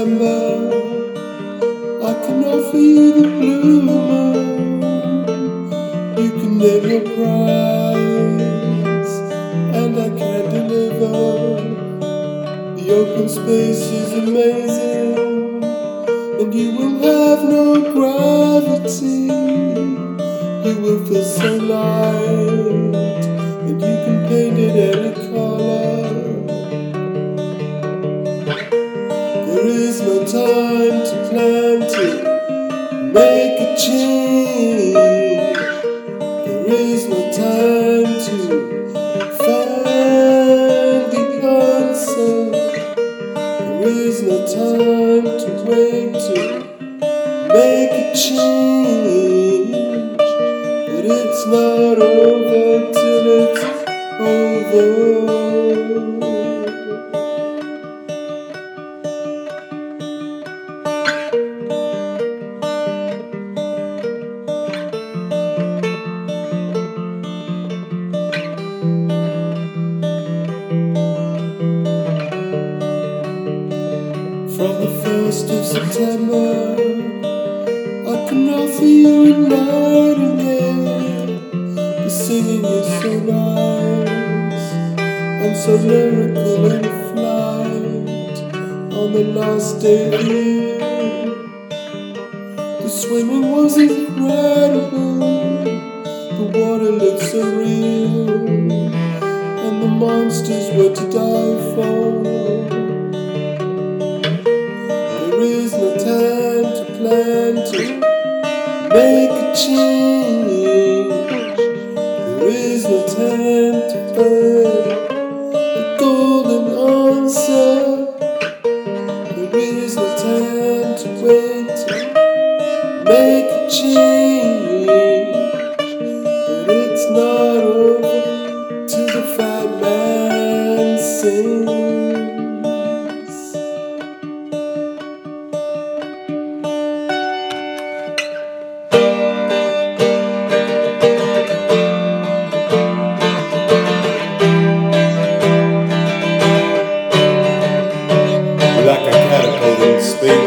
September, I can offer you the blue moon. You can name your price, and I can deliver. The open space is amazing, and you will have no gravity. You will feel so light, and you can paint it any color. There is no time to plan to make a change. There is no time to find the answer. There is no time to wait to make a change. But it's not over till it's over. From the 1st of September, I can offer you a nightingale. The singing is so nice and so lyrical in flight. On the last day of the year, the swimming was incredible. The water looked so real, and the monsters were to die for. There is no time to plan to make a change. There is no time to find the golden answer. There is no time to wait to make a change. But it's not over till the fat man sings. Like a catapult in space.